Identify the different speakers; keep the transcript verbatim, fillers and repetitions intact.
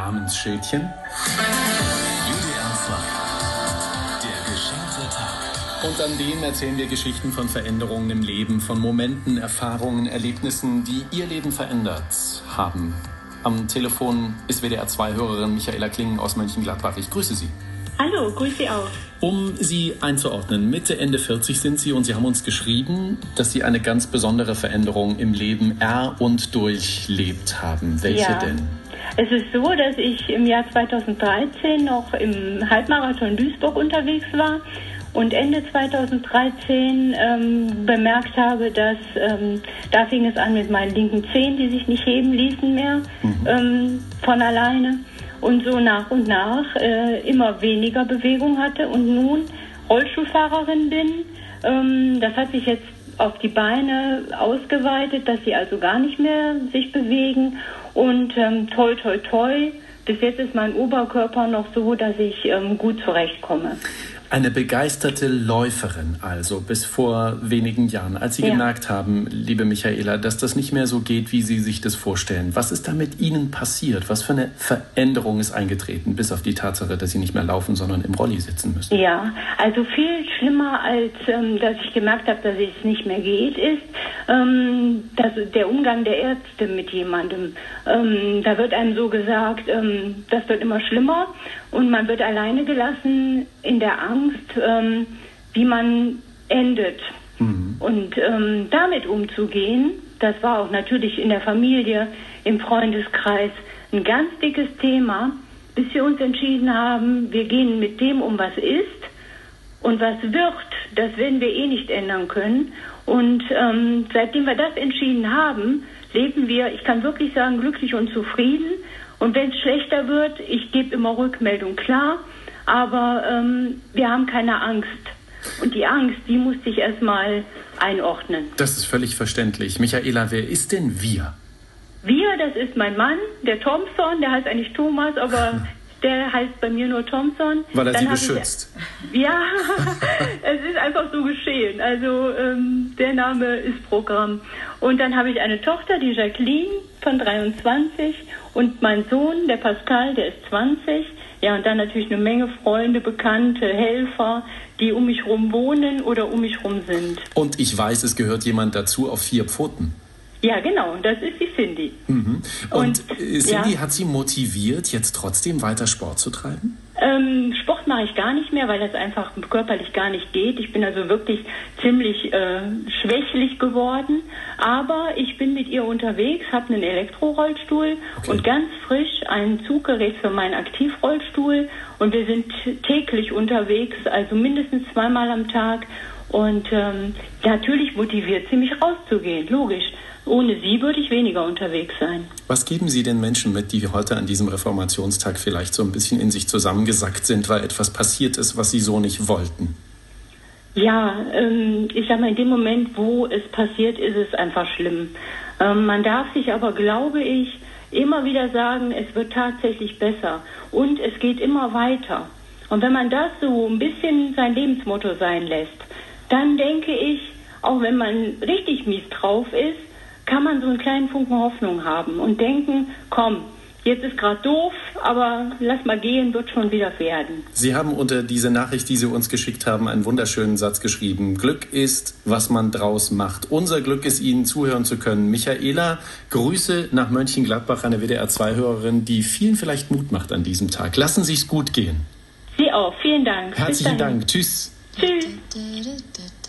Speaker 1: Namensschildchen.
Speaker 2: W D R zwei, der geschenkte Tag.
Speaker 1: Und an denen erzählen wir Geschichten von Veränderungen im Leben, von Momenten, Erfahrungen, Erlebnissen, die ihr Leben verändert haben. Am Telefon ist W D R zwei Hörerin Michaela Klingen aus Mönchengladbach. Ich grüße Sie.
Speaker 3: Hallo, grüße Sie auch.
Speaker 1: Um Sie einzuordnen, Mitte, Ende vierzig sind Sie und Sie haben uns geschrieben, dass Sie eine ganz besondere Veränderung im Leben er- und durchlebt haben. Welche
Speaker 3: ja.
Speaker 1: denn?
Speaker 3: Es ist so, dass ich im Jahr zweitausenddreizehn noch im Halbmarathon Duisburg unterwegs war und Ende zweitausenddreizehn ähm, bemerkt habe, dass ähm, da fing es an mit meinen linken Zehen, die sich nicht heben ließen mehr mhm. ähm, von alleine. Und so nach und nach äh, immer weniger Bewegung hatte und nun Rollstuhlfahrerin bin. Ähm, das hat sich jetzt auf die Beine ausgeweitet, dass sie also gar nicht mehr sich bewegen. Und ähm, toi, toi, toi, bis jetzt ist mein Oberkörper noch so, dass ich ähm, gut zurechtkomme.
Speaker 1: Eine begeisterte Läuferin also bis vor wenigen Jahren, als Sie ja. gemerkt haben, liebe Michaela, dass das nicht mehr so geht, wie Sie sich das vorstellen. Was ist da mit Ihnen passiert? Was für eine Veränderung ist eingetreten, bis auf die Tatsache, dass Sie nicht mehr laufen, sondern im Rolli sitzen müssen?
Speaker 3: Ja, also viel schlimmer, als ähm, dass ich gemerkt habe, dass es nicht mehr geht, ist ähm, dass der Umgang der Ärzte mit jemandem. Ähm, da wird einem so gesagt, ähm, das wird immer schlimmer und man wird alleine gelassen in der Angst, Ähm, wie man endet. Mhm. Und ähm, damit umzugehen, das war auch natürlich in der Familie, im Freundeskreis ein ganz dickes Thema, bis wir uns entschieden haben, wir gehen mit dem um, was ist und was wird, das werden wir eh nicht ändern können. Und ähm, seitdem wir das entschieden haben, leben wir, ich kann wirklich sagen, glücklich und zufrieden. Und wenn es schlechter wird, ich gebe immer Rückmeldung, klar, aber ähm, wir haben keine Angst. Und die Angst, die musste ich erstmal einordnen.
Speaker 1: Das ist völlig verständlich. Michaela, wer ist denn wir?
Speaker 3: Wir, das ist mein Mann, der Thompson, der heißt eigentlich Thomas, aber der heißt bei mir nur Thompson.
Speaker 1: Weil er
Speaker 3: Dann
Speaker 1: Sie beschützt.
Speaker 3: Ich, ja, es ist einfach so geschehen. Also ähm, der Name ist Programm. Und dann habe ich eine Tochter, die Jacqueline von dreiundzwanzig und mein Sohn, der Pascal, der ist zwanzig. Ja, und dann natürlich eine Menge Freunde, Bekannte, Helfer, die um mich rum wohnen oder um mich rum sind.
Speaker 1: Und ich weiß, es gehört jemand dazu auf vier Pfoten.
Speaker 3: Ja, genau, das ist die Cindy.
Speaker 1: Mhm. Und, und Cindy
Speaker 3: ja.
Speaker 1: hat Sie motiviert, jetzt trotzdem weiter Sport zu treiben?
Speaker 3: Ähm, Sport mache ich gar nicht mehr, weil das einfach körperlich gar nicht geht. Ich bin also wirklich ziemlich äh, schwächlich geworden. Aber ich bin mit ihr unterwegs, habe einen Elektrorollstuhl okay. und ganz frisch ein Zuggerät für meinen Aktivrollstuhl. Und wir sind täglich unterwegs, also mindestens zweimal am Tag. Und ähm, natürlich motiviert sie mich rauszugehen, logisch. Ohne sie würde ich weniger unterwegs sein.
Speaker 1: Was geben Sie den Menschen mit, die heute an diesem Reformationstag vielleicht so ein bisschen in sich zusammengesackt sind, weil etwas passiert ist, was sie so nicht wollten?
Speaker 3: Ja, ähm, ich sag mal, in dem Moment, wo es passiert, ist es einfach schlimm. Ähm, man darf sich aber, glaube ich, immer wieder sagen, es wird tatsächlich besser und es geht immer weiter. Und wenn man das so ein bisschen sein Lebensmotto sein lässt, dann denke ich, auch wenn man richtig mies drauf ist, kann man so einen kleinen Funken Hoffnung haben und denken, komm, jetzt ist gerade doof, aber lass mal gehen, wird schon wieder werden.
Speaker 1: Sie haben unter diese Nachricht, die Sie uns geschickt haben, einen wunderschönen Satz geschrieben. Glück ist, was man draus macht. Unser Glück ist, Ihnen zuhören zu können. Michaela, Grüße nach Mönchengladbach, eine W D R zwei Hörerin, die vielen vielleicht Mut macht an diesem Tag. Lassen Sie es gut gehen.
Speaker 3: Sie auch, vielen Dank.
Speaker 1: Herzlichen Dank. Tschüss.
Speaker 3: Tschüss.